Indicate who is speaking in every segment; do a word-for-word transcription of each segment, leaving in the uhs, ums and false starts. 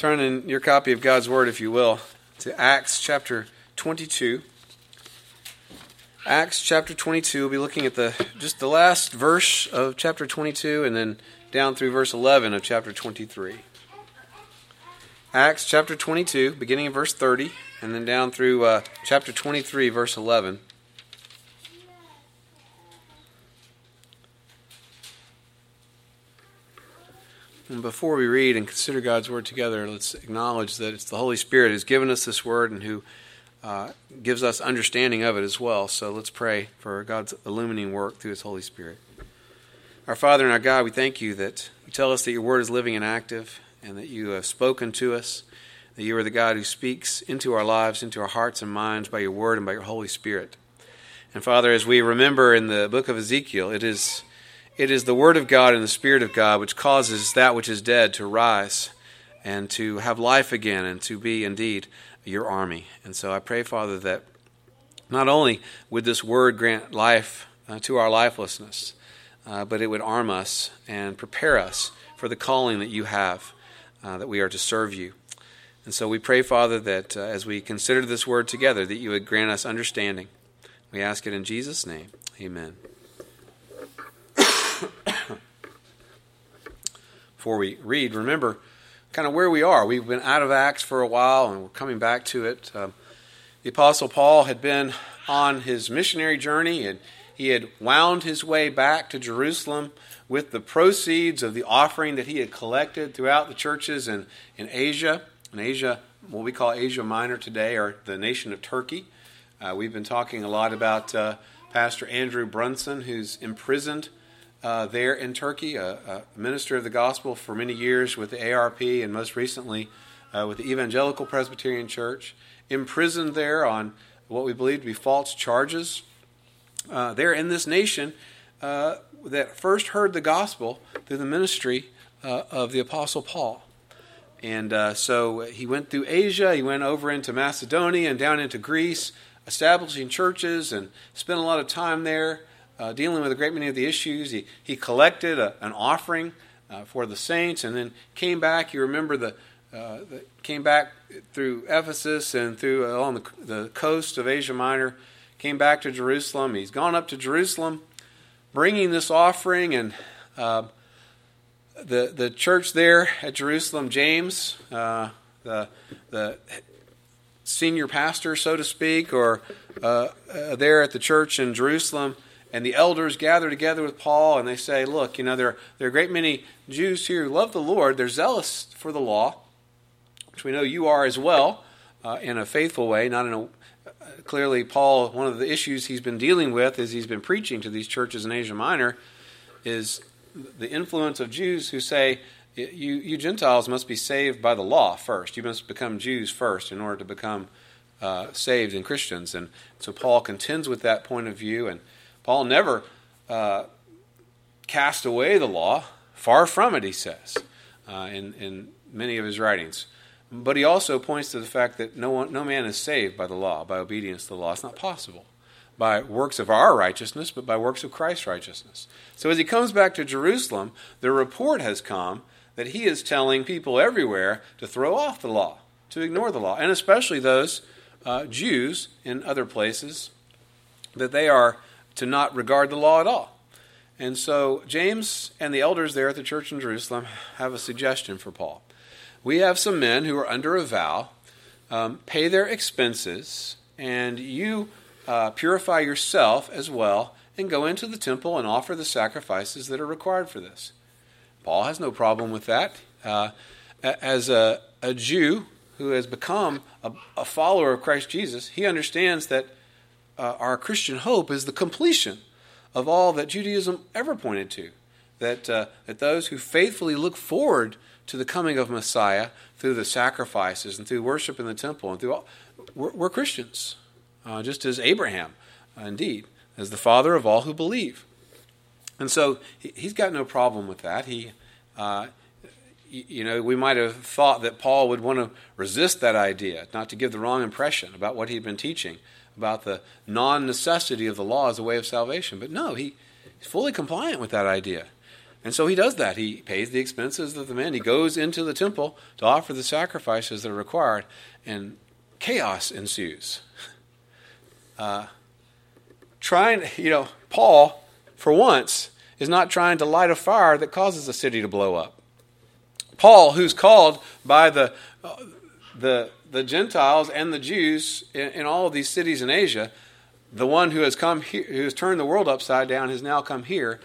Speaker 1: Turn in your copy of God's Word, if you will, to Acts chapter twenty-two. Acts chapter twenty-two, we'll be looking at the just the last verse of chapter twenty-two and then down through verse eleven of chapter twenty-three. Acts chapter twenty-two, beginning in verse thirty, and then down through uh, chapter twenty-three, verse eleven. And before we read and consider God's Word together, let's acknowledge that it's the Holy Spirit who's given us this Word and who uh, gives us understanding of it as well. So let's pray for God's illuminating work through His Holy Spirit. Our Father and our God, we thank you that you tell us that your Word is living and active and that you have spoken to us, that you are the God who speaks into our lives, into our hearts and minds by your Word and by your Holy Spirit. And Father, as we remember in the book of Ezekiel, it is... It is the Word of God and the Spirit of God which causes that which is dead to rise and to have life again and to be indeed your army. And so I pray, Father, that not only would this Word grant life uh, to our lifelessness, uh, but it would arm us and prepare us for the calling that you have, uh, that we are to serve you. And so we pray, Father, that uh, as we consider this Word together, that you would grant us understanding. We ask it in Jesus' name. Amen. Before we read, remember kind of where we are. We've been out of Acts for a while, and we're coming back to it. Um, the Apostle Paul had been on his missionary journey, and he had wound his way back to Jerusalem with the proceeds of the offering that he had collected throughout the churches in, in Asia. In Asia, what we call Asia Minor today, or the nation of Turkey. Uh, we've been talking a lot about uh, Pastor Andrew Brunson, who's imprisoned Uh, there in Turkey, a, a minister of the gospel for many years with the A R P and most recently uh, with the Evangelical Presbyterian Church, imprisoned there on what we believe to be false charges. Uh, there in this nation uh, that first heard the gospel through the ministry uh, of the Apostle Paul. And uh, so he went through Asia, he went over into Macedonia and down into Greece, establishing churches and spent a lot of time there. Uh, dealing with a great many of the issues. He he collected a, an offering uh, for the saints, and then came back. You remember the, uh, the came back through Ephesus and through uh, along the, the coast of Asia Minor. Came back to Jerusalem. He's gone up to Jerusalem, bringing this offering, and uh, the the church there at Jerusalem, James, uh, the the senior pastor, so to speak, or uh, uh, there at the church in Jerusalem. And the elders gather together with Paul, and they say, look, you know, there, there are a great many Jews here who love the Lord. They're zealous for the law, which we know you are as well, uh, in a faithful way. Not in a uh, clearly, Paul, one of the issues he's been dealing with as he's been preaching to these churches in Asia Minor is the influence of Jews who say, you, you Gentiles must be saved by the law first. You must become Jews first in order to become uh, saved and Christians. And so Paul contends with that point of view, and Paul never uh, cast away the law. Far from it, he says, uh, in, in many of his writings. But he also points to the fact that no one, no man is saved by the law, by obedience to the law. It's not possible by works of our righteousness, but by works of Christ's righteousness. So as he comes back to Jerusalem, the report has come that he is telling people everywhere to throw off the law, to ignore the law, and especially those uh, Jews in other places, that they are to not regard the law at all. And so James and the elders there at the church in Jerusalem have a suggestion for Paul. We have some men who are under a vow, um, pay their expenses, and you uh, purify yourself as well, and go into the temple and offer the sacrifices that are required for this. Paul has no problem with that. Uh, as a, a Jew who has become a, a follower of Christ Jesus, he understands that Uh, our Christian hope is the completion of all that Judaism ever pointed to. That uh, that those who faithfully look forward to the coming of Messiah through the sacrifices and through worship in the temple and through all, we're, we're Christians, uh, just as Abraham, uh, indeed, as the father of all who believe. And so he, he's got no problem with that. He, uh, you, you know, we might have thought that Paul would want to resist that idea, not to give the wrong impression about what he'd been teaching, about the non-necessity of the law as a way of salvation. But no, he, he's fully compliant with that idea. And so he does that. He pays the expenses of the men. He goes into the temple to offer the sacrifices that are required, and chaos ensues. Uh, trying, you know, Paul, for once, is not trying to light a fire that causes a city to blow up. Paul, who's called by the uh, the the Gentiles and the Jews in, in all of these cities in Asia, the one who has come here, who has turned the world upside down, has now come here.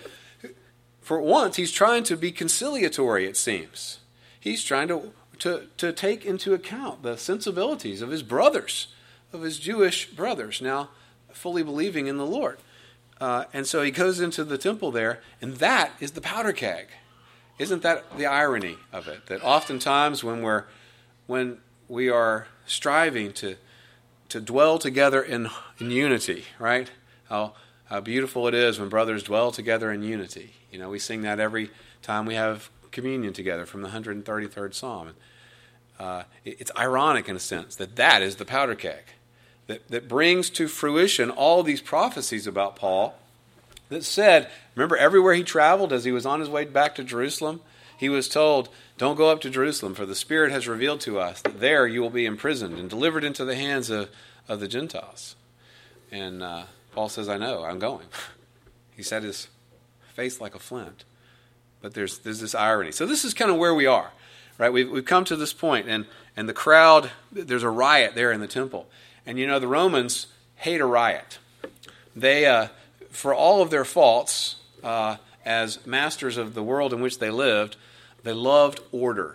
Speaker 1: For once, he's trying to be conciliatory, it seems. He's trying to, to, to take into account the sensibilities of his brothers, of his Jewish brothers, now fully believing in the Lord. Uh, and so he goes into the temple there, and that is the powder keg. Isn't that the irony of it? That oftentimes when we're when we are striving to to dwell together in, in unity, right? How how beautiful it is when brothers dwell together in unity. You know, we sing that every time we have communion together from the one hundred thirty-third Psalm. Uh, it, it's ironic in a sense that that is the powder keg that, that brings to fruition all these prophecies about Paul that said, remember everywhere he traveled as he was on his way back to Jerusalem, he was told, don't go up to Jerusalem, for the Spirit has revealed to us that there you will be imprisoned and delivered into the hands of, of the Gentiles. And uh, Paul says, I know, I'm going. He set his face like a flint. But there's there's this irony. So this is kind of where we are, right? We've, we've come to this point, and, and the crowd, there's a riot there in the temple. And you know, the Romans hate a riot. They, uh, for all of their faults, uh, as masters of the world in which they lived, they loved order.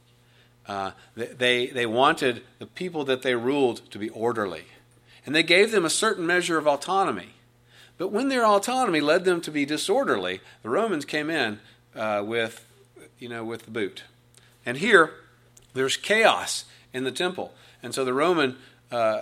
Speaker 1: Uh, they, they wanted the people that they ruled to be orderly. And they gave them a certain measure of autonomy. But when their autonomy led them to be disorderly, the Romans came in uh, with, you know, with the boot. And here, there's chaos in the temple. And so the Roman uh,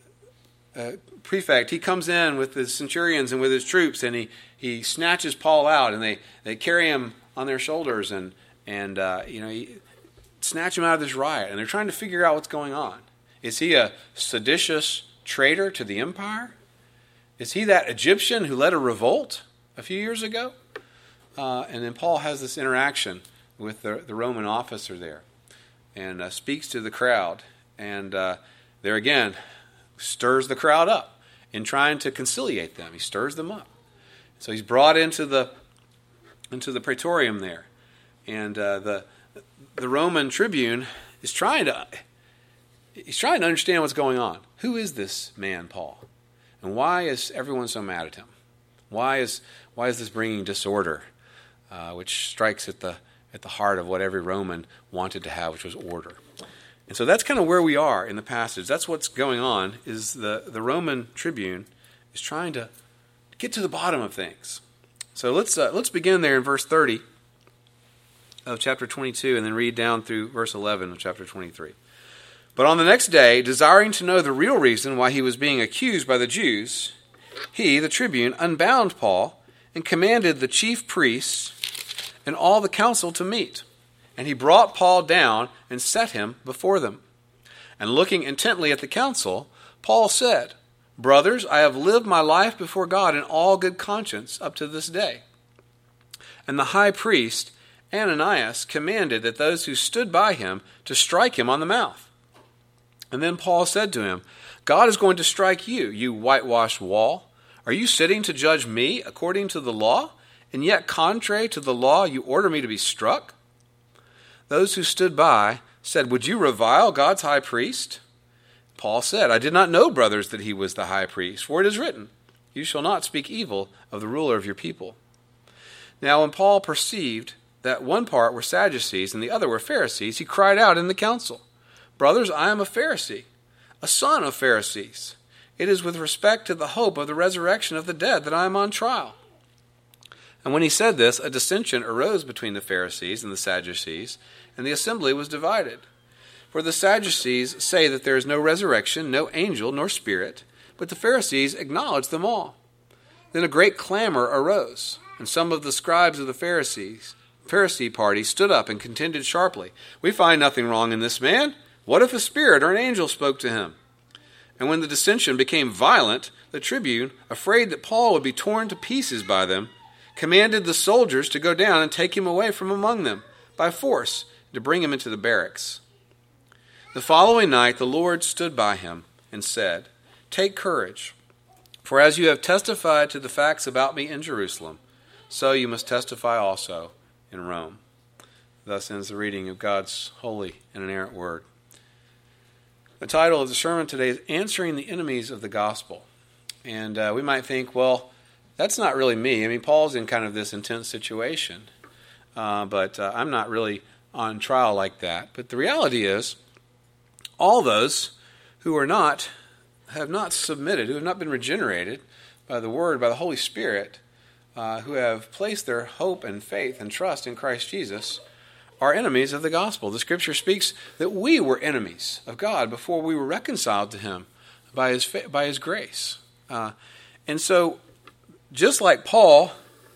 Speaker 1: uh, prefect, he comes in with his centurions and with his troops, and he, he snatches Paul out, and they, they carry him on their shoulders, and, and uh, you know, he, snatch him out of this riot. And they're trying to figure out what's going on. Is he a seditious traitor to the empire? Is he that Egyptian who led a revolt a few years ago? Uh, and then Paul has this interaction with the, the Roman officer there and uh, speaks to the crowd. And uh, there again, stirs the crowd up in trying to conciliate them. He stirs them up. So he's brought into the into the praetorium there. And uh, the the Roman tribune is trying to he's trying to understand what's going on. Who is this man, Paul? And why is everyone so mad at him? Why is why is this bringing disorder, uh, which strikes at the at the heart of what every Roman wanted to have, which was order? And so that's kind of where we are in the passage. That's what's going on. Is the the Roman tribune is trying to get to the bottom of things. So let's uh, let's begin there in verse thirty of chapter twenty-two, and then read down through verse eleven of chapter twenty-three. But on the next day, desiring to know the real reason why he was being accused by the Jews, he, the tribune, unbound Paul and commanded the chief priests and all the council to meet. And he brought Paul down and set him before them. And looking intently at the council, Paul said, Brothers, I have lived my life before God in all good conscience up to this day. And the high priest, Ananias, commanded that those who stood by him to strike him on the mouth. And then Paul said to him, God is going to strike you, you whitewashed wall. Are you sitting to judge me according to the law? And yet contrary to the law you order me to be struck? Those who stood by said, Would you revile God's high priest? Paul said, I did not know, brothers, that he was the high priest, for it is written, You shall not speak evil of the ruler of your people. Now when Paul perceived that one part were Sadducees and the other were Pharisees, he cried out in the council, Brothers, I am a Pharisee, a son of Pharisees. It is with respect to the hope of the resurrection of the dead that I am on trial. And when he said this, a dissension arose between the Pharisees and the Sadducees, and the assembly was divided. For the Sadducees say that there is no resurrection, no angel, nor spirit, but the Pharisees acknowledge them all. Then a great clamor arose, and some of the scribes of the Pharisees, Pharisee party stood up and contended sharply. We find nothing wrong in this man. What if a spirit or an angel spoke to him? And when the dissension became violent, the tribune, afraid that Paul would be torn to pieces by them, commanded the soldiers to go down and take him away from among them by force, to bring him into the barracks. The following night the Lord stood by him and said, "Take courage, for as you have testified to the facts about me in Jerusalem, so you must testify also in Rome." Thus ends the reading of God's holy and inerrant word. The title of the sermon today is Answering the Enemies of the Gospel. And uh, we might think, well, that's not really me. I mean, Paul's in kind of this intense situation, uh, but uh, I'm not really on trial like that. But the reality is, all those who are not, have not submitted, who have not been regenerated by the Word, by the Holy Spirit, uh, who have placed their hope and faith and trust in Christ Jesus, are enemies of the gospel. The Scripture speaks that we were enemies of God before we were reconciled to Him by His by His grace. Uh, and so, just like Paul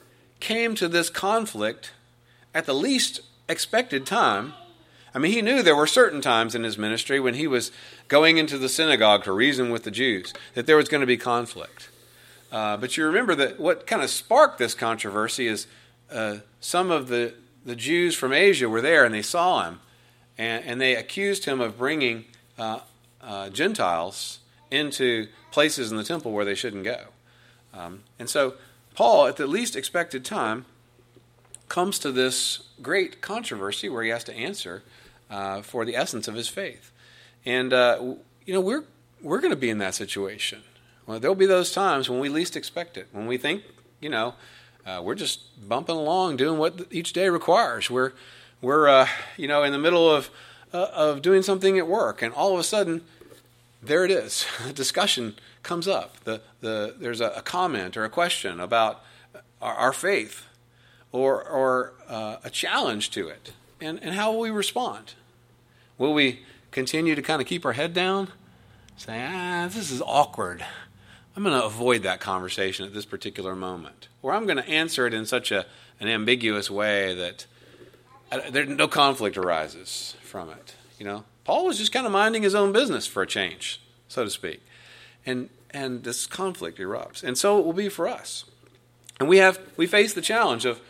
Speaker 1: came to this conflict at the least expected time, I mean, he knew there were certain times in his ministry when he was going into the synagogue to reason with the Jews, that there was going to be conflict. Uh, but you remember that what kind of sparked this controversy is uh, some of the The Jews from Asia were there, and they saw him, and, and they accused him of bringing uh, uh, Gentiles into places in the temple where they shouldn't go. Um, and so Paul, at the least expected time, comes to this great controversy where he has to answer uh, for the essence of his faith. And, uh, you know, we're, we're going to be in that situation. Well, there'll be those times when we least expect it, when we think, you know, Uh, we're just bumping along, doing what each day requires. We're, we're, uh, you know, in the middle of uh, of doing something at work, and all of a sudden, there it is. A discussion comes up. The the there's a, a comment or a question about our, our faith, or or uh, a challenge to it, and and how will we respond? Will we continue to kind of keep our head down, say, ah, this is awkward, I'm going to avoid that conversation at this particular moment, or I'm going to answer it in such a an ambiguous way that I, there no conflict arises from it. You know, Paul was just kind of minding his own business for a change, so to speak, and and this conflict erupts, and so it will be for us. And we have we face the challenge of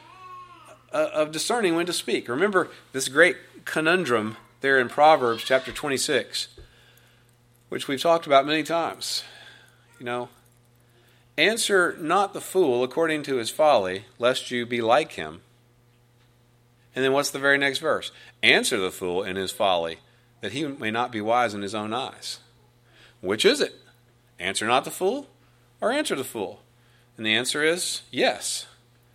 Speaker 1: uh, of discerning when to speak. Remember this great conundrum there in Proverbs chapter twenty-six, which we've talked about many times. You know, answer not the fool according to his folly, lest you be like him. And then what's the very next verse? Answer the fool in his folly, that he may not be wise in his own eyes. Which is it? Answer not the fool, or answer the fool? And the answer is yes.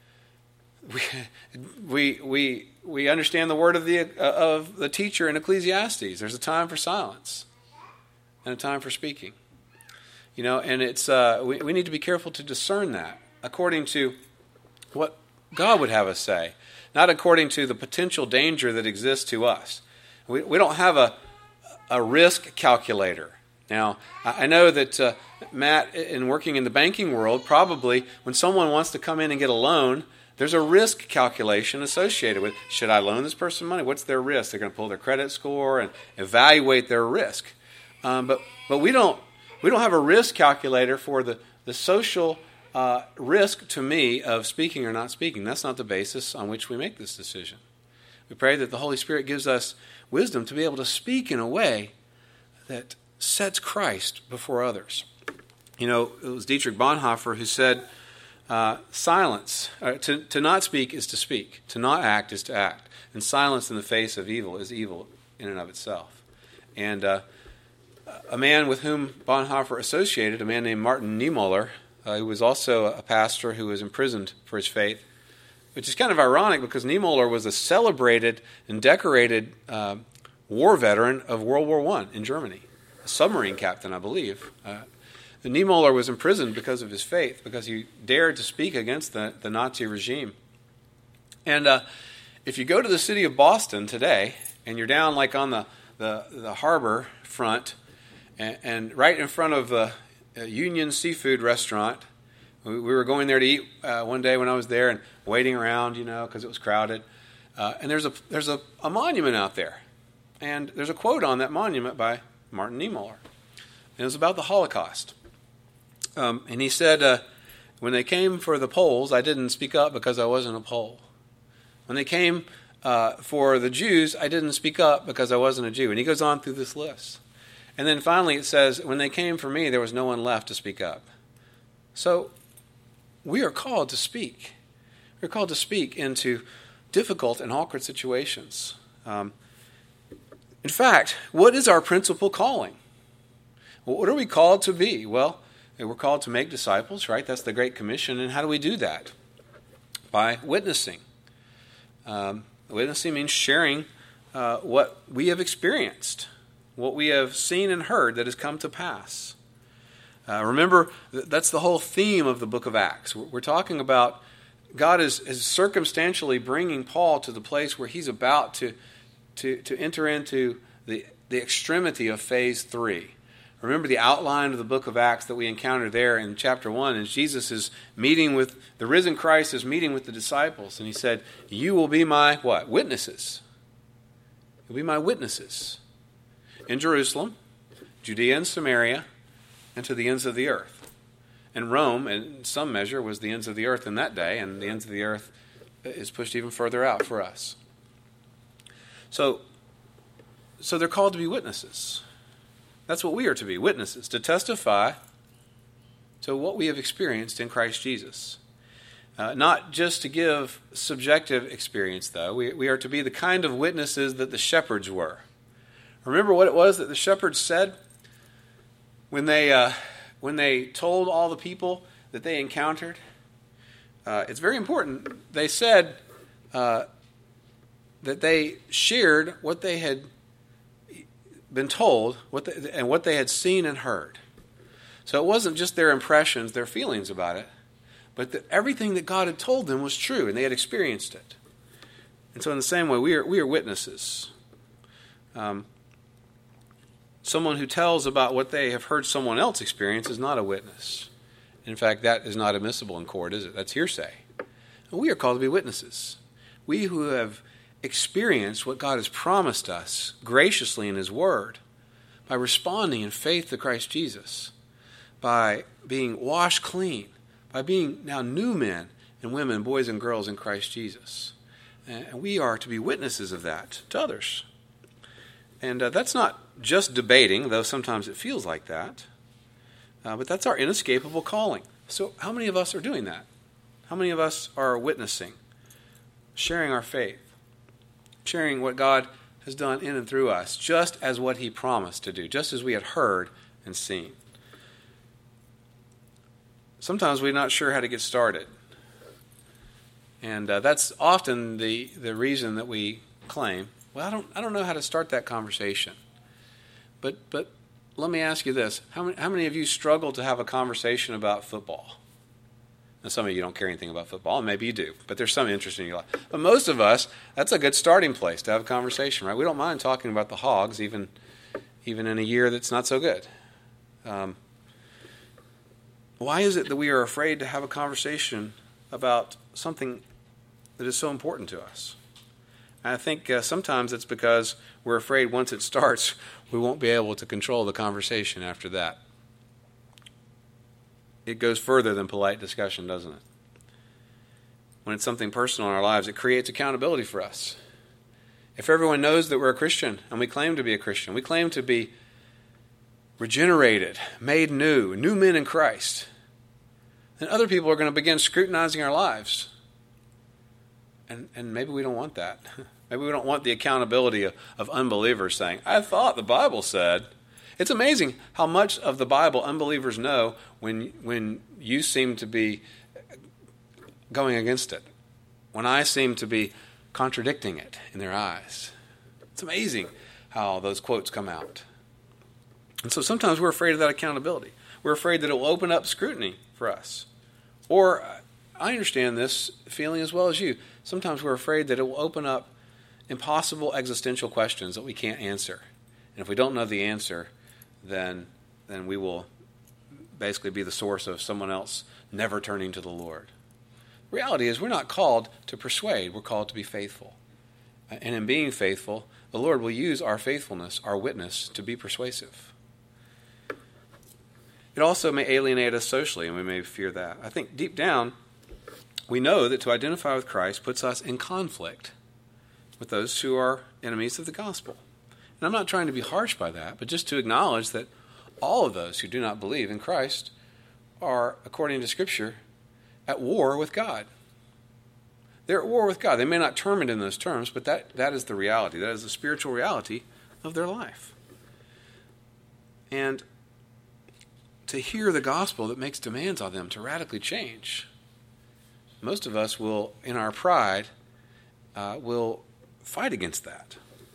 Speaker 1: We we we, we understand the word of the uh, of the teacher in Ecclesiastes. There's a time for silence and a time for speaking. You know, and it's uh, we, we need to be careful to discern that according to what God would have us say, not according to the potential danger that exists to us. We we don't have a a risk calculator. Now, I know that uh, Matt, in working in the banking world, probably when someone wants to come in and get a loan, there's a risk calculation associated with, should I loan this person money? What's their risk? They're going to pull their credit score and evaluate their risk. Um, but but we don't. We don't have a risk calculator for the, the social uh, risk to me of speaking or not speaking. That's not the basis on which we make this decision. We pray that the Holy Spirit gives us wisdom to be able to speak in a way that sets Christ before others. You know, it was Dietrich Bonhoeffer who said, uh, silence, uh, to, to not speak is to speak. To not act is to act. And silence in the face of evil is evil in and of itself. And uh, a man with whom Bonhoeffer associated, a man named Martin Niemöller, uh, who was also a pastor who was imprisoned for his faith, which is kind of ironic because Niemöller was a celebrated and decorated uh, war veteran of World War One in Germany, a submarine captain, I believe. Uh, Niemöller was imprisoned because of his faith, because he dared to speak against the, the Nazi regime. And uh, if you go to the city of Boston today, and you're down like on the, the, the harbor front, and, and right in front of the uh, Union Seafood Restaurant, we, we were going there to eat uh, one day when I was there and waiting around, you know, because it was crowded. Uh, and there's a there's a, a monument out there. And there's a quote on that monument by Martin Niemöller. And it was about the Holocaust. Um, and he said, uh, When they came for the Poles, I didn't speak up because I wasn't a Pole. When they came uh, for the Jews, I didn't speak up because I wasn't a Jew. And he goes on through this list. And then finally it says, when they came for me, there was no one left to speak up. So we are called to speak. We're called to speak into difficult and awkward situations. Um, in fact, what is our principal calling? Well, what are we called to be? Well, we're called to make disciples, right? That's the Great Commission. And how do we do that? By witnessing. Um, witnessing means sharing uh, what we have experienced, what we have seen and heard that has come to pass. Uh, remember, that's the whole theme of the book of Acts. We're talking about God is, is circumstantially bringing Paul to the place where he's about to, to, to enter into the, the extremity of phase three. Remember the outline of the book of Acts that we encountered there in chapter one, and Jesus is meeting with, the risen Christ is meeting with the disciples, and he said, you will be my, what? Witnesses. You'll be my witnesses in Jerusalem, Judea and Samaria, and to the ends of the earth. And Rome, in some measure, was the ends of the earth in that day, and the ends of the earth is pushed even further out for us. So, so they're called to be witnesses. That's what we are to be, witnesses, to testify to what we have experienced in Christ Jesus. Uh, not just to give subjective experience, though. We, we are to be the kind of witnesses that the shepherds were. Remember what it was that the shepherds said when they uh, when they told all the people that they encountered? Uh, it's very important. They said uh, that they shared what they had been told what they, and what they had seen and heard. So it wasn't just their impressions, their feelings about it, but that everything that God had told them was true, and they had experienced it. And so in the same way, we are we are witnesses. Um, someone who tells about what they have heard someone else experience is not a witness. In fact, that is not admissible in court, is it? That's hearsay. And we are called to be witnesses. We who have experience what God has promised us graciously in His Word by responding in faith to Christ Jesus, by being washed clean, by being now new men and women, boys and girls in Christ Jesus. And we are to be witnesses of that to others. And uh, that's not just debating, though sometimes it feels like that, uh, but that's our inescapable calling. So how many of us are doing that? How many of us are witnessing, sharing our faith, sharing what God has done in and through us, just as what He promised to do, just as we had heard and seen? Sometimes we're not sure how to get started. And uh, that's often the, the reason that we claim, well, I don't I don't know how to start that conversation. But but let me ask you this. How many, how many of you struggle to have a conversation about football? Now, some of you don't care anything about football, and maybe you do, but there's some interest in your life. But most of us, that's a good starting place to have a conversation, right? We don't mind talking about the Hogs, even even in a year that's not so good. Um, why is it that we are afraid to have a conversation about something that is so important to us? And I think uh, sometimes it's because we're afraid once it starts, we won't be able to control the conversation after that. It goes further than polite discussion, doesn't it? When it's something personal in our lives, it creates accountability for us. If everyone knows that we're a Christian and we claim to be a Christian, we claim to be regenerated, made new, new men in Christ, then other people are going to begin scrutinizing our lives. And and maybe we don't want that. Maybe we don't want the accountability of, of unbelievers saying, I thought the Bible said. It's amazing how much of the Bible unbelievers know when when you seem to be going against it, when I seem to be contradicting it in their eyes. It's amazing how those quotes come out. And so sometimes we're afraid of that accountability. We're afraid that it will open up scrutiny for us. Or, I understand this feeling as well as you. Sometimes we're afraid that it will open up impossible existential questions that we can't answer. And if we don't know the answer, then then we will basically be the source of someone else never turning to the Lord. The reality is we're not called to persuade. We're called to be faithful. And in being faithful, the Lord will use our faithfulness, our witness, to be persuasive. It also may alienate us socially, and we may fear that. I think deep down, we know that to identify with Christ puts us in conflict with those who are enemies of the gospel. And I'm not trying to be harsh by that, but just to acknowledge that all of those who do not believe in Christ are, according to Scripture, at war with God. They're at war with God. They may not term it in those terms, but that, that is the reality. That is the spiritual reality of their life. And to hear the gospel that makes demands on them to radically change, most of us will, in our pride, uh, will fight against that.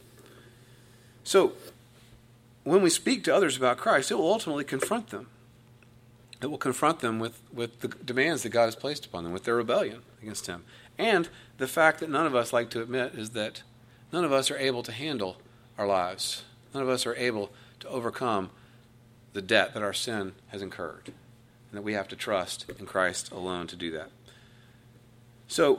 Speaker 1: So, when we speak to others about Christ, it will ultimately confront them. It will confront them with, with the demands that God has placed upon them, with their rebellion against Him. And the fact that none of us like to admit is that none of us are able to handle our lives. None of us are able to overcome the debt that our sin has incurred, and that we have to trust in Christ alone to do that. So,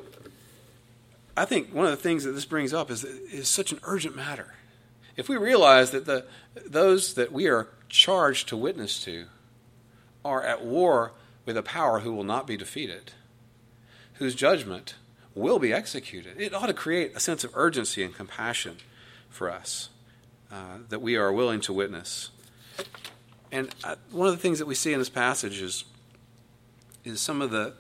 Speaker 1: I think one of the things that this brings up is is such an urgent matter. If we realize that the those that we are charged to witness to are at war with a power who will not be defeated, whose judgment will be executed, it ought to create a sense of urgency and compassion for us uh, that we are willing to witness. And uh, one of the things that we see in this passage is, is some of the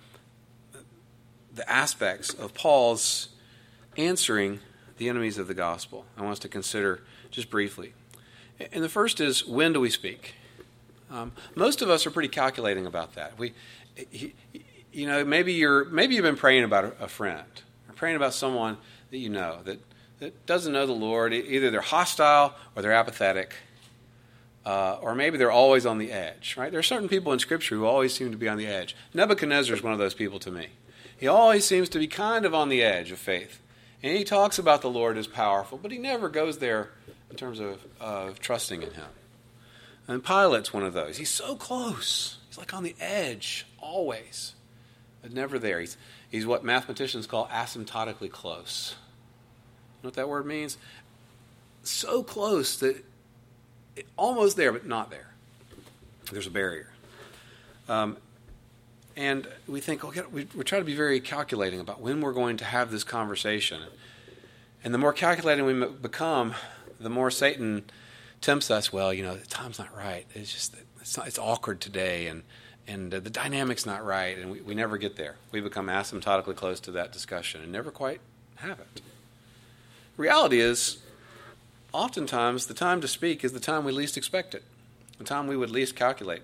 Speaker 1: the aspects of Paul's answering the enemies of the gospel I want us to consider just briefly. And the first is, when do we speak? Um, most of us are pretty calculating about that. We, you know, maybe you're maybe you've been praying about a, a friend, or praying about someone that you know that, that doesn't know the Lord. Either they're hostile or they're apathetic, uh, or maybe they're always on the edge. Right? There are certain people in Scripture who always seem to be on the edge. Nebuchadnezzar is one of those people to me. He always seems to be kind of on the edge of faith. And he talks about the Lord as powerful, but he never goes there in terms of, of trusting in Him. And Pilate's one of those. He's so close. He's like on the edge, always, but never there. He's, he's what mathematicians call asymptotically close. You know what that word means? So close that it, almost there, but not there. There's a barrier. Um, And we think, okay, we, we try to be very calculating about when we're going to have this conversation. And the more calculating we become, the more Satan tempts us. Well, you know, the time's not right. It's just it's not, it's awkward today, and and uh, the dynamic's not right, and we, we never get there. We become asymptotically close to that discussion and never quite have it. Reality is, oftentimes the time to speak is the time we least expect it, the time we would least calculate.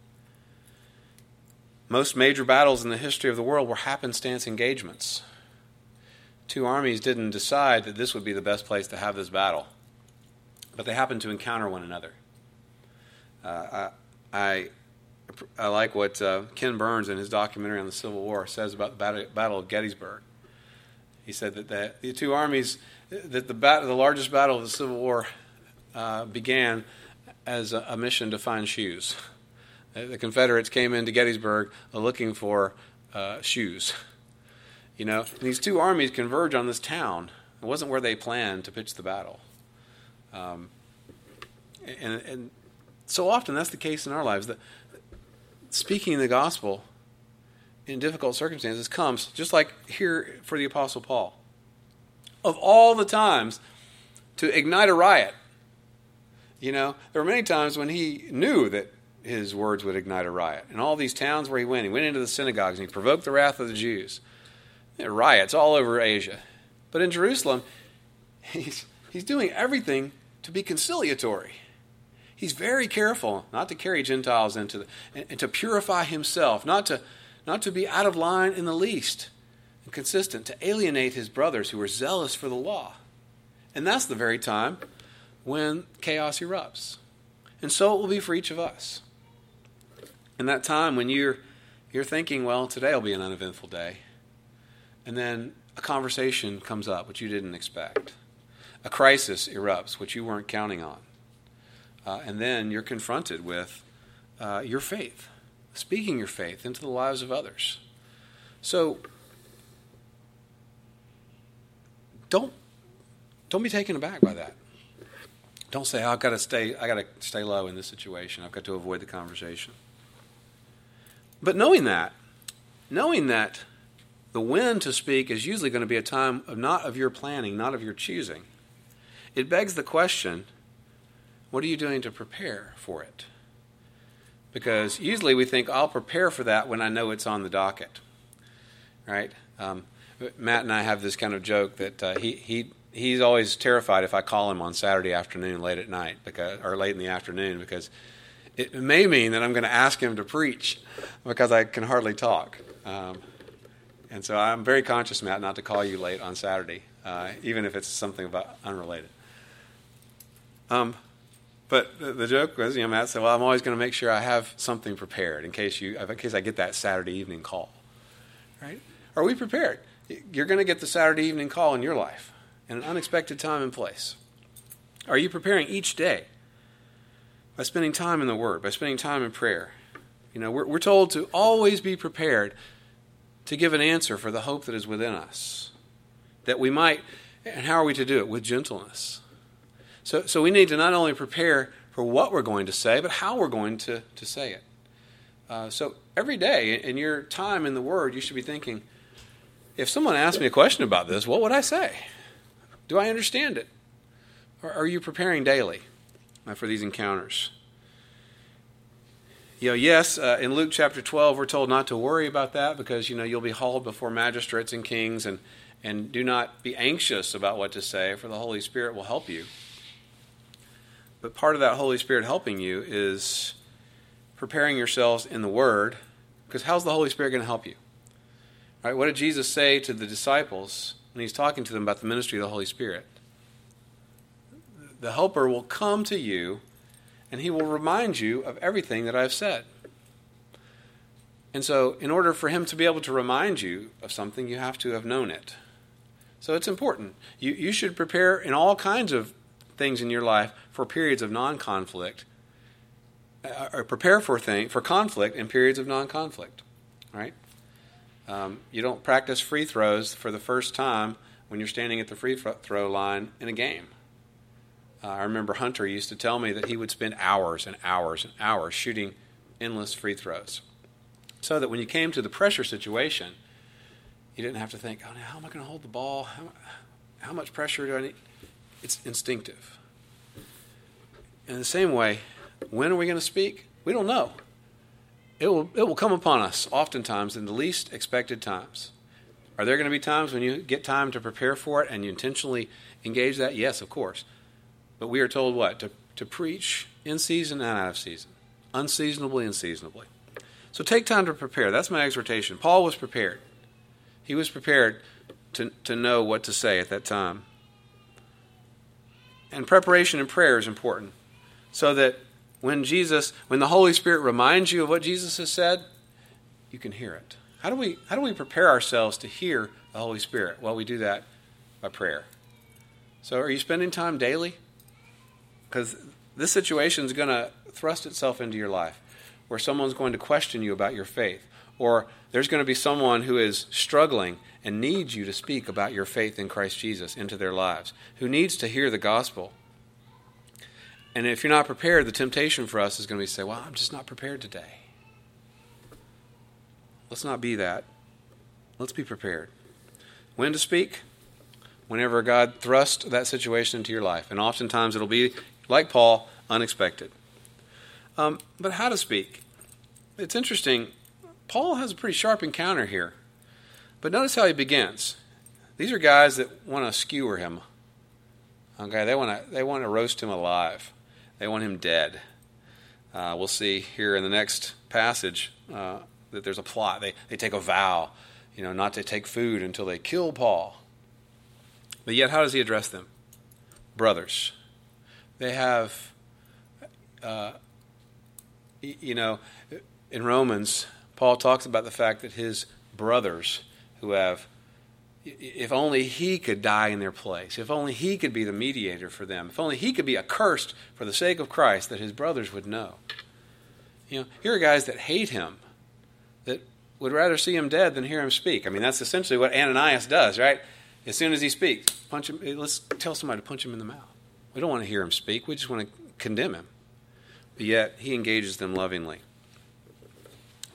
Speaker 1: Most major battles in the history of the world were happenstance engagements. Two armies didn't decide that this would be the best place to have this battle, but they happened to encounter one another. Uh, I, I I like what uh, Ken Burns in his documentary on the Civil War says about the battle, battle of Gettysburg. He said that the, the two armies, that the, bat, the largest battle of the Civil War uh, began as a, a mission to find shoes. The Confederates came into Gettysburg looking for uh, shoes. You know, and these two armies converge on this town. It wasn't where they planned to pitch the battle. Um, and, and so often that's the case in our lives. That speaking the gospel in difficult circumstances comes, just like here for the Apostle Paul. Of all the times to ignite a riot, you know, there were many times when he knew that his words would ignite a riot. In all these towns where he went, he went into the synagogues and he provoked the wrath of the Jews. There are riots all over Asia. But in Jerusalem, he's, he's doing everything to be conciliatory. He's very careful not to carry Gentiles into the, and, and to purify himself, not to, not to be out of line in the least, and consistent, to alienate his brothers who were zealous for the law. And that's the very time when chaos erupts. And so it will be for each of us. In that time when you're you're thinking, well, today will be an uneventful day, and then a conversation comes up which you didn't expect. A crisis erupts which you weren't counting on. Uh, and then you're confronted with uh, your faith, speaking your faith into the lives of others. So don't don't be taken aback by that. Don't say, oh, I've got to stay I got to stay low in this situation. I've got to avoid the conversation. But knowing that, knowing that the when to speak is usually going to be a time of not of your planning, not of your choosing, it begs the question, what are you doing to prepare for it? Because usually we think, I'll prepare for that when I know it's on the docket, right? Um, Matt and I have this kind of joke that uh, he he he's always terrified if I call him on Saturday afternoon late at night because or late in the afternoon because it may mean that I'm going to ask him to preach because I can hardly talk. Um, and so I'm very conscious, Matt, not to call you late on Saturday, uh, even if it's something about unrelated. Um, but the, the joke was, you know, Matt said, well, I'm always going to make sure I have something prepared in case you, in case I get that Saturday evening call, right? Are we prepared? You're going to get the Saturday evening call in your life in an unexpected time and place. Are you preparing each day by spending time in the Word, by spending time in prayer? You know, we're, we're told to always be prepared to give an answer for the hope that is within us, that we might, and how are we to do it? With gentleness. So, so we need to not only prepare for what we're going to say, but how we're going to, to say it. Uh, so every day in your time in the Word, you should be thinking, if someone asked me a question about this, what would I say? Do I understand it? Or are you preparing daily uh, for these encounters? You know, yes, uh, in Luke chapter twelve, we're told not to worry about that because, you know, you'll be hauled before magistrates and kings, and, and do not be anxious about what to say, for the Holy Spirit will help you. But part of that Holy Spirit helping you is preparing yourselves in the Word, because how's the Holy Spirit going to help you? Right, what did Jesus say to the disciples when he's talking to them about the ministry of the Holy Spirit? The Helper will come to you, and he will remind you of everything that I've said. And so, in order for him to be able to remind you of something, you have to have known it. So it's important. You, you should prepare in all kinds of things in your life for periods of non-conflict, uh, or prepare for thing, for conflict in periods of non-conflict, right? Um, you don't practice free throws for the first time when you're standing at the free throw line in a game. Uh, I remember Hunter used to tell me that he would spend hours and hours and hours shooting endless free throws, so that when you came to the pressure situation, you didn't have to think, oh, now how am I going to hold the ball? How, how much pressure do I need? It's instinctive. In the same way, when are we going to speak? We don't know. It will it will come upon us oftentimes in the least expected times. Are there going to be times when you get time to prepare for it and you intentionally engage that? Yes, of course. But we are told what? To, to preach in season and out of season. Unseasonably and seasonably. So take time to prepare. That's my exhortation. Paul was prepared. He was prepared to, to know what to say at that time. And preparation and prayer is important, so that when Jesus, when the Holy Spirit reminds you of what Jesus has said, you can hear it. How do we how do we prepare ourselves to hear the Holy Spirit? Well, we do that by prayer. So are you spending time daily? Because this situation is going to thrust itself into your life, where someone's going to question you about your faith, or there's going to be someone who is struggling and needs you to speak about your faith in Christ Jesus into their lives, who needs to hear the gospel. And if you're not prepared, the temptation for us is going to be to say, well, I'm just not prepared today. Let's not be that. Let's be prepared. When to speak? Whenever God thrusts that situation into your life. And oftentimes it'll be, like Paul, unexpected. Um, but how to speak? It's interesting. Paul has a pretty sharp encounter here. But notice how he begins. These are guys that want to skewer him. Okay, they want to they want to roast him alive. They want him dead. Uh, we'll see here in the next passage uh, that there's a plot. They they take a vow, you know, not to take food until they kill Paul. But yet, how does he address them? Brothers. They have, uh, you know, in Romans, Paul talks about the fact that his brothers who have, if only he could die in their place, if only he could be the mediator for them, if only he could be accursed for the sake of Christ, that his brothers would know. You know, here are guys that hate him, that would rather see him dead than hear him speak. I mean, that's essentially what Ananias does, right? As soon as he speaks, punch him. Let's tell somebody to punch him in the mouth. We don't want to hear him speak. We just want to condemn him. But yet, he engages them lovingly.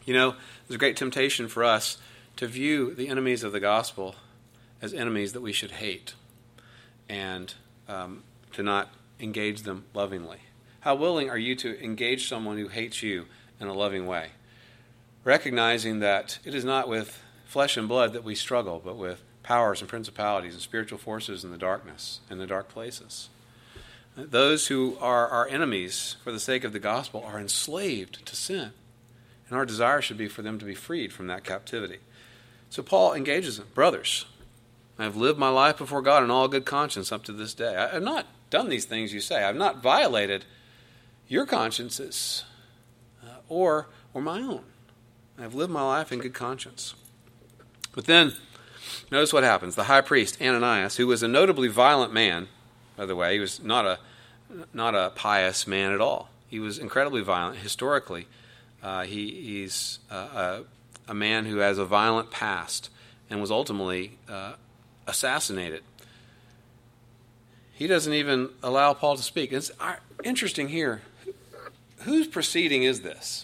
Speaker 1: You know, there's a great temptation for us to view the enemies of the gospel as enemies that we should hate and um, to not engage them lovingly. How willing are you to engage someone who hates you in a loving way? Recognizing that it is not with flesh and blood that we struggle, but with powers and principalities and spiritual forces in the darkness, in the dark places. Those who are our enemies for the sake of the gospel are enslaved to sin. And our desire should be for them to be freed from that captivity. So Paul engages them. Brothers, I have lived my life before God in all good conscience up to this day. I have not done these things you say. I have not violated your consciences uh, or, or my own. I have lived my life in good conscience. But then, notice what happens. The high priest, Ananias, who was a notably violent man, by the way, he was not a not a pious man at all. He was incredibly violent historically. Uh, he, he's uh, a, a man who has a violent past and was ultimately uh, assassinated. He doesn't even allow Paul to speak. It's interesting here. Whose proceeding is this?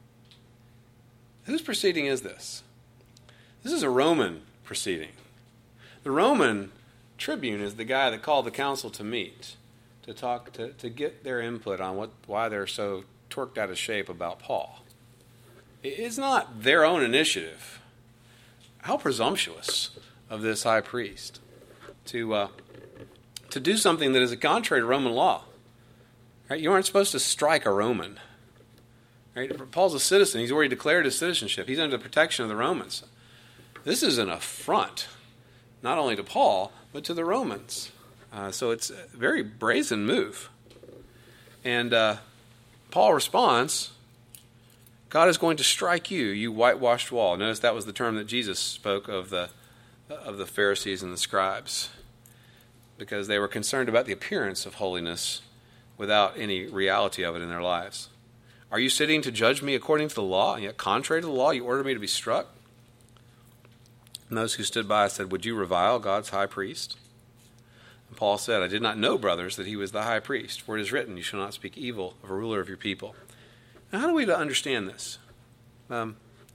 Speaker 1: Whose proceeding is this? This is a Roman proceeding. The Roman tribune is the guy that called the council to meet, to talk, to, to get their input on what why they're so torqued out of shape about Paul. It's not their own initiative. How presumptuous of this high priest to uh, to do something that is contrary to Roman law. Right? You aren't supposed to strike a Roman. Right? Paul's a citizen. He's already declared his citizenship. He's under the protection of the Romans. This is an affront, not only to Paul, but to the Romans. Uh, so it's a very brazen move. And uh, Paul responds, God is going to strike you, you whitewashed wall. Notice that was the term that Jesus spoke of the of the Pharisees and the scribes, because they were concerned about the appearance of holiness without any reality of it in their lives. Are you sitting to judge me according to the law, and yet contrary to the law you order me to be struck? And those who stood by said, would you revile God's high priest? And Paul said, I did not know, brothers, that he was the high priest, for it is written, you shall not speak evil of a ruler of your people. Now, how do we understand this? Um,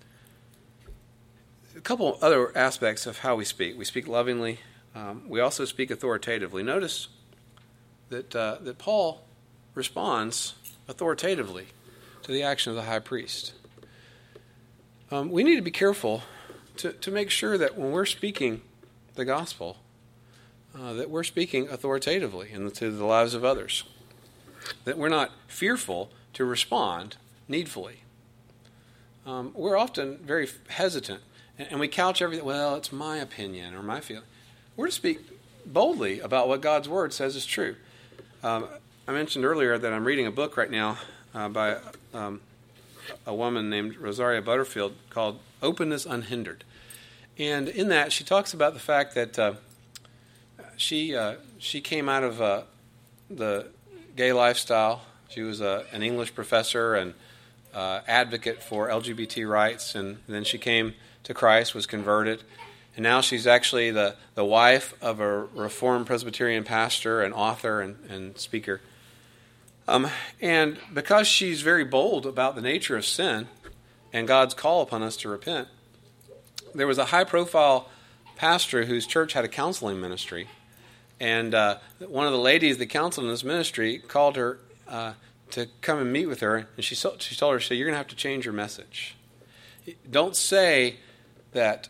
Speaker 1: a couple other aspects of how we speak. We speak lovingly. Um, we also speak authoritatively. Notice that uh, that Paul responds authoritatively to the action of the high priest. Um, we need to be careful to, to make sure that when we're speaking the gospel, uh, that we're speaking authoritatively into the lives of others. That we're not fearful to respond needfully. Um, we're often very hesitant, and, and we couch everything, well, it's my opinion or my feeling. We're to speak boldly about what God's word says is true. Um, I mentioned earlier that I'm reading a book right now uh, by um, a woman named Rosaria Butterfield called Openness Unhindered. And in that, she talks about the fact that uh, she uh, she came out of uh, the gay lifestyle. She was uh, an English professor and uh, advocate for L G B T rights, and then she came to Christ, was converted, and now she's actually the, the wife of a Reformed Presbyterian pastor and author and, and speaker. Um, and because she's very bold about the nature of sin and God's call upon us to repent, there was a high-profile pastor whose church had a counseling ministry, and uh, one of the ladies that counseled in this ministry called her uh, to come and meet with her, and she, she told her, she said, you're going to have to change your message. Don't say that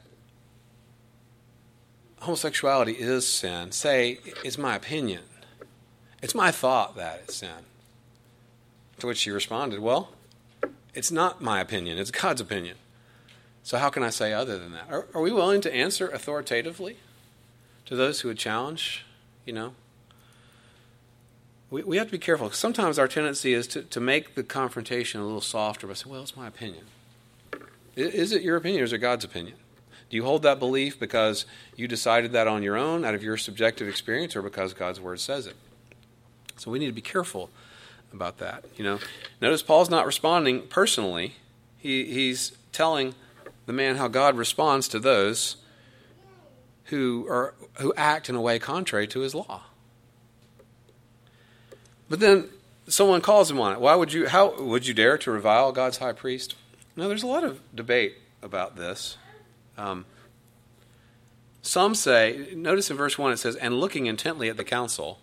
Speaker 1: homosexuality is sin. Say, it's my opinion. It's my thought that it's sin. To which she responded, well, it's not my opinion, it's God's opinion. So how can I say other than that? Are, are we willing to answer authoritatively to those who would challenge, you know? We we have to be careful. Sometimes our tendency is to, to make the confrontation a little softer by saying, well, it's my opinion. Is it your opinion or is it God's opinion? Do you hold that belief because you decided that on your own out of your subjective experience or because God's word says it? So we need to be careful about that. You know, notice Paul's not responding personally. He he's telling the man how God responds to those who are who act in a way contrary to his law. But then someone calls him on it. Why would you? How would you dare to revile God's high priest? Now, there's a lot of debate about this. Um, some say, notice in verse one it says, and looking intently at the council,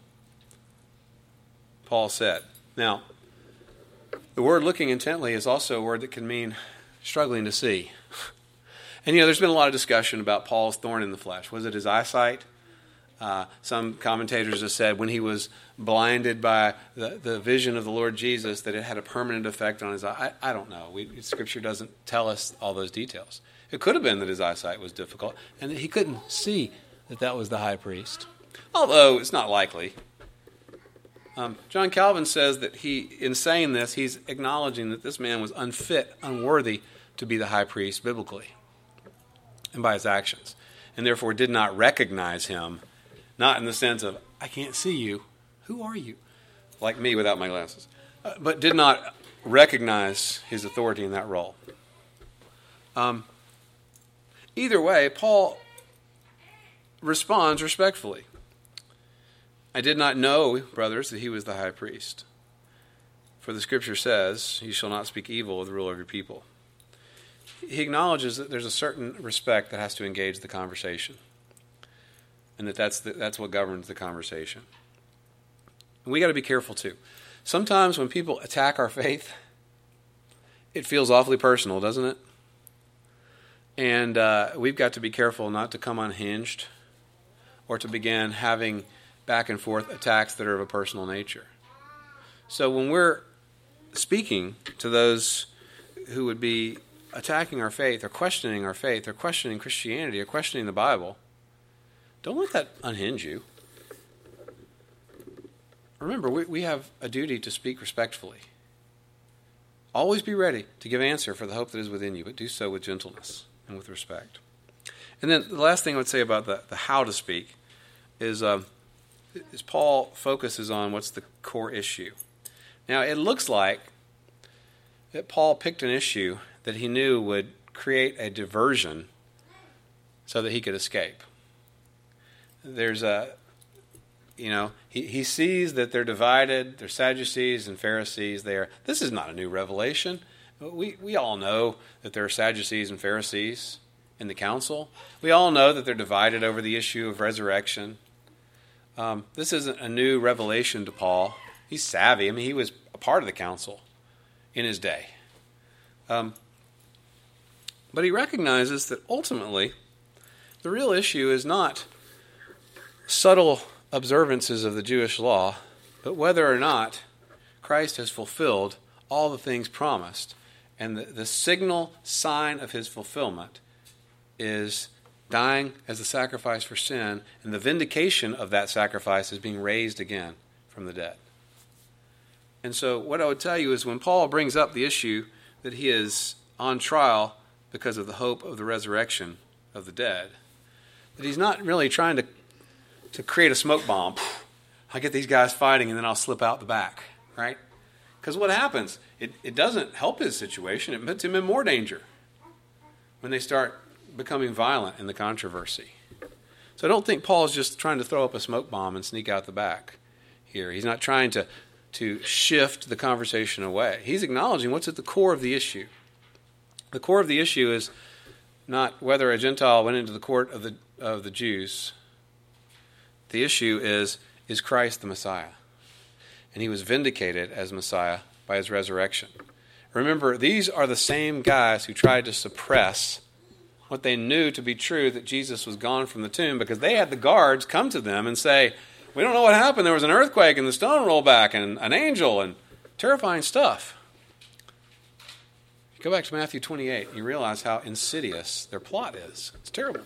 Speaker 1: Paul said. Now, the word looking intently is also a word that can mean struggling to see. And, you know, there's been a lot of discussion about Paul's thorn in the flesh. Was it his eyesight? Uh, some commentators have said when he was blinded by the, the vision of the Lord Jesus that it had a permanent effect on his eye. I, I don't know. We, Scripture doesn't tell us all those details. It could have been that his eyesight was difficult and that he couldn't see that that was the high priest. Although it's not likely. Um, John Calvin says that he, in saying this, he's acknowledging that this man was unfit, unworthy to be the high priest biblically and by his actions, and therefore did not recognize him, not in the sense of, I can't see you, who are you? Like me without my glasses. Uh, but did not recognize his authority in that role. Um, either way, Paul responds respectfully. I did not know, brothers, that he was the high priest. For the Scripture says, you shall not speak evil of the ruler of your people. He acknowledges that there's a certain respect that has to engage the conversation. And that that's, the, that's what governs the conversation. And we got to be careful too. Sometimes when people attack our faith, it feels awfully personal, doesn't it? And uh, we've got to be careful not to come unhinged or to begin having back and forth attacks that are of a personal nature. So when we're speaking to those who would be attacking our faith or questioning our faith or questioning Christianity or questioning the Bible, don't let that unhinge you. Remember, we, we have a duty to speak respectfully. Always be ready to give answer for the hope that is within you, but do so with gentleness and with respect. And then the last thing I would say about the, the how to speak is, uh, is Paul focuses on what's the core issue. Now, it looks like that Paul picked an issue that he knew would create a diversion so that he could escape. There's a, you know, he, he sees that they're divided. They're Sadducees and Pharisees. They are. This is not a new revelation. We we all know that there are Sadducees and Pharisees in the council. We all know that they're divided over the issue of resurrection. Um, this isn't a new revelation to Paul. He's savvy. I mean, he was a part of the council in his day. Um, but he recognizes that ultimately the real issue is not subtle observances of the Jewish law, but whether or not Christ has fulfilled all the things promised. And the, the signal sign of his fulfillment is dying as a sacrifice for sin, and the vindication of that sacrifice is being raised again from the dead. And so what I would tell you is when Paul brings up the issue that he is on trial because of the hope of the resurrection of the dead, that he's not really trying to to create a smoke bomb. I get these guys fighting and then I'll slip out the back, right? Because what happens? It, it doesn't help his situation. It puts him in more danger when they start becoming violent in the controversy. So I don't think Paul is just trying to throw up a smoke bomb and sneak out the back here. He's not trying to, to shift the conversation away. He's acknowledging what's at the core of the issue. The core of the issue is not whether a Gentile went into the court of the of the Jews. The issue is, is Christ the Messiah? And he was vindicated as Messiah by his resurrection. Remember, these are the same guys who tried to suppress what they knew to be true, that Jesus was gone from the tomb, because they had the guards come to them and say, we don't know what happened. There was an earthquake and the stone rolled back and an angel and terrifying stuff. You go back to Matthew twenty-eight and you realize how insidious their plot is. It's terrible.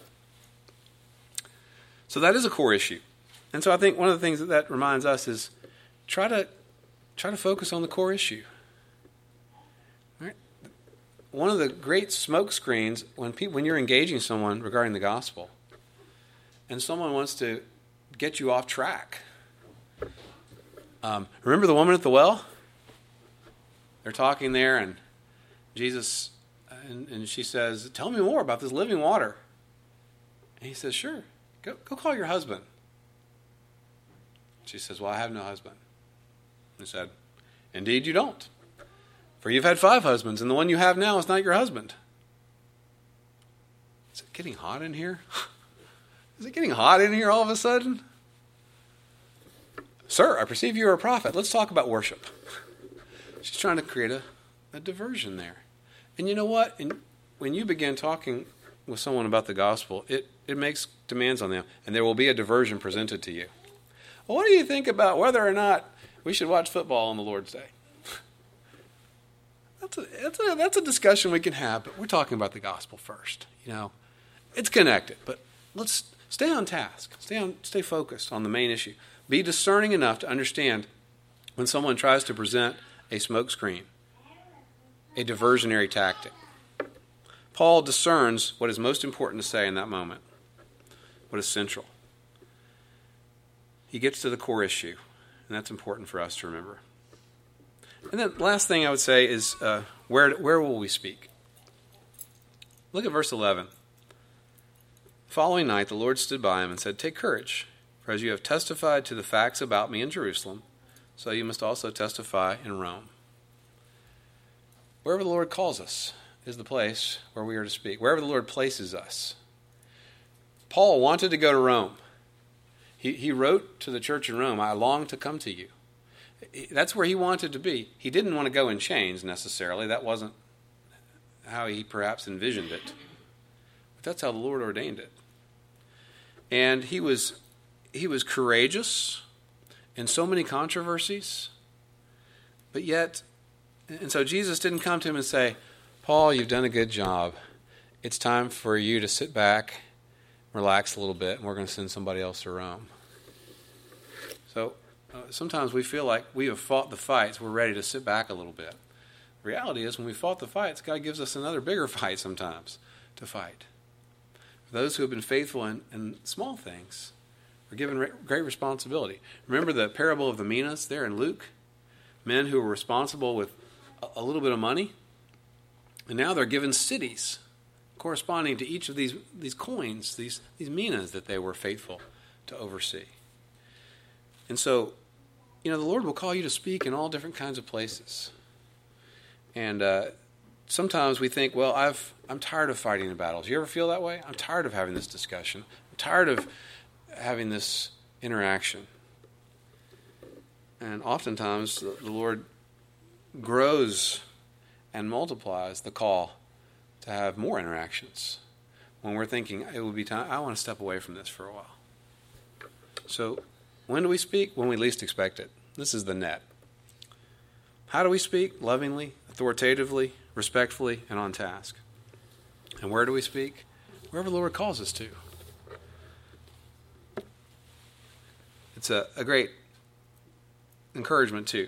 Speaker 1: So that is a core issue. And so I think one of the things that that reminds us is try to try to focus on the core issue. Right? One of the great smoke screens when people, when you're engaging someone regarding the gospel, and someone wants to get you off track. Um, remember the woman at the well? They're talking there, and Jesus, and, and she says, "Tell me more about this living water." And he says, "Sure, go go call your husband." She says, "Well, I have no husband." He said, "Indeed you don't. For you've had five husbands, and the one you have now is not your husband. Is it getting hot in here? Is it getting hot in here all of a sudden? Sir, I perceive you are a prophet. Let's talk about worship. She's trying to create a, a diversion there. And you know what? And when you begin talking with someone about the gospel, it, it makes demands on them. And there will be a diversion presented to you. Well, what do you think about whether or not we should watch football on the Lord's Day? That's a, that's a, that's a discussion we can have, but we're talking about the gospel first. You know, it's connected, but let's stay on task. Stay on, stay focused on the main issue. Be discerning enough to understand when someone tries to present a smokescreen, a diversionary tactic. Paul discerns what is most important to say in that moment, what is central. He gets to the core issue, and that's important for us to remember. And then the last thing I would say is, uh, where where will we speak? Look at verse eleven. The following night the Lord stood by him and said, "Take courage, for as you have testified to the facts about me in Jerusalem, so you must also testify in Rome." Wherever the Lord calls us is the place where we are to speak. Wherever the Lord places us. Paul wanted to go to Rome. He, he wrote to the church in Rome, "I long to come to you." That's where he wanted to be. He didn't want to go in chains necessarily. That wasn't how he perhaps envisioned it. But that's how the Lord ordained it. And he was he was courageous in so many controversies. But yet, and so Jesus didn't come to him and say, "Paul, you've done a good job. It's time for you to sit back, relax a little bit, and we're going to send somebody else to Rome." So uh, sometimes we feel like we have fought the fights. We're ready to sit back a little bit. The reality is when we fought the fights, God gives us another bigger fight sometimes to fight. For those who have been faithful in, in small things are given re- great responsibility. Remember the parable of the minas there in Luke? Men who were responsible with a, a little bit of money. And now they're given cities corresponding to each of these, these coins, these, these minas that they were faithful to oversee. And so, you know, the Lord will call you to speak in all different kinds of places. And uh, sometimes we think, well, I've, I'm tired of fighting the battles. You ever feel that way? I'm tired of having this discussion. I'm tired of having this interaction. And oftentimes the, the Lord grows and multiplies the call to have more interactions when we're thinking it would be time, I want to step away from this for a while. So when do we speak? When we least expect it. This is the net. How do we speak? Lovingly, authoritatively, respectfully, and on task. And where do we speak? Wherever the Lord calls us to. It's a, a great encouragement too.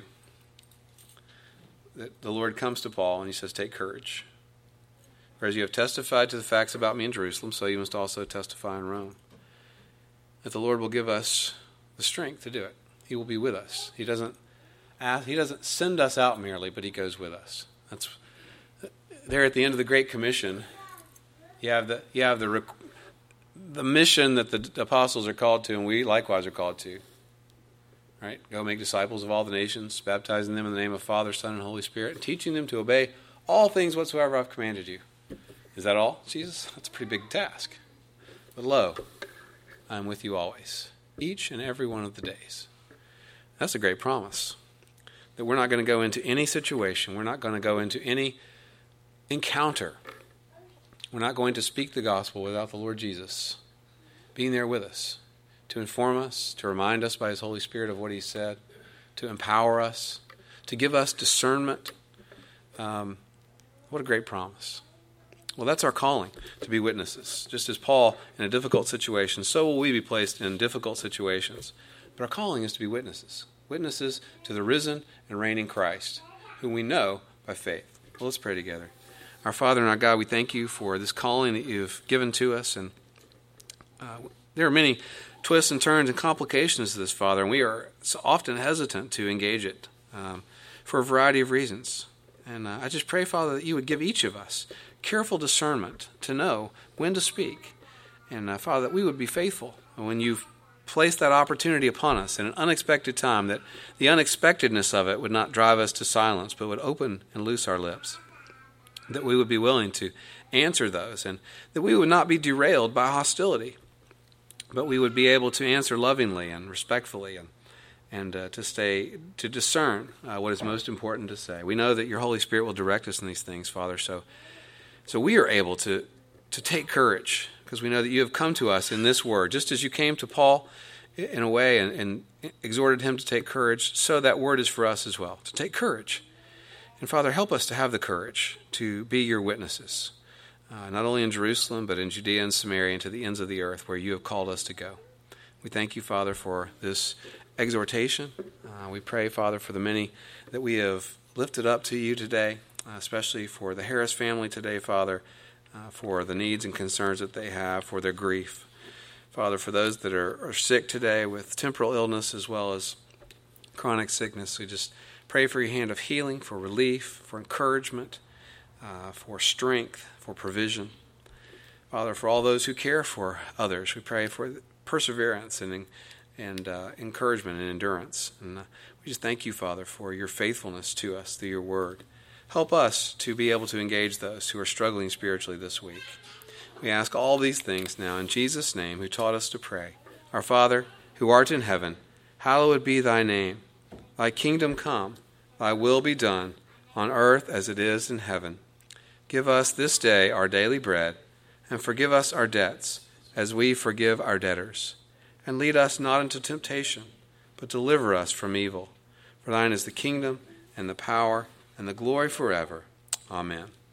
Speaker 1: That the Lord comes to Paul and he says, "Take courage. For as you have testified to the facts about me in Jerusalem, so you must also testify in Rome." That the Lord will give us the strength to do it. He will be with us. He doesn't ask, He doesn't send us out merely, but He goes with us. That's there at the end of the Great Commission. You have the you have the the mission that the apostles are called to, and we likewise are called to. Right? Go make disciples of all the nations, baptizing them in the name of Father, Son, and Holy Spirit, and teaching them to obey all things whatsoever I've commanded you. Is that all, Jesus? That's a pretty big task. But lo, I am with you always, each and every one of the days. That's a great promise. That we're not going to go into any situation. We're not going to go into any encounter. We're not going to speak the gospel without the Lord Jesus being there with us, to inform us, to remind us by His Holy Spirit of what He said, to empower us, to give us discernment. Um, what a great promise. Well, that's our calling, to be witnesses. Just as Paul in a difficult situation, so will we be placed in difficult situations. But our calling is to be witnesses. Witnesses to the risen and reigning Christ, whom we know by faith. Well, let's pray together. Our Father and our God, we thank you for this calling that you've given to us. And uh, there are many twists and turns and complications to this, Father, and we are so often hesitant to engage it um, for a variety of reasons. And uh, I just pray, Father, that you would give each of us careful discernment to know when to speak. And, uh, Father, that we would be faithful when you've place that opportunity upon us in an unexpected time, that the unexpectedness of it would not drive us to silence, but would open and loose our lips, that we would be willing to answer those, and that we would not be derailed by hostility, but we would be able to answer lovingly and respectfully, and and uh, to stay, to discern uh, what is most important to say. We know that your Holy Spirit will direct us in these things, Father, so so we are able to, to take courage, because we know that you have come to us in this word, just as you came to Paul in a way and, and exhorted him to take courage, so that word is for us as well, to take courage. And Father, help us to have the courage to be your witnesses, uh, not only in Jerusalem, but in Judea and Samaria and to the ends of the earth where you have called us to go. We thank you, Father, for this exhortation. Uh, we pray, Father, for the many that we have lifted up to you today, uh, especially for the Harris family today, Father, uh, for the needs and concerns that they have, for their grief. Father, for those that are, are sick today with temporal illness as well as chronic sickness, we just pray for your hand of healing, for relief, for encouragement, uh, for strength, for provision. Father, for all those who care for others, we pray for perseverance and and uh, encouragement and endurance. And uh, we just thank you, Father, for your faithfulness to us through your word. Help us to be able to engage those who are struggling spiritually this week. We ask all these things now in Jesus' name, who taught us to pray. Our Father, who art in heaven, hallowed be thy name. Thy kingdom come, thy will be done, on earth as it is in heaven. Give us this day our daily bread, and forgive us our debts, as we forgive our debtors. And lead us not into temptation, but deliver us from evil. For thine is the kingdom, and the power, and the glory forever. Amen.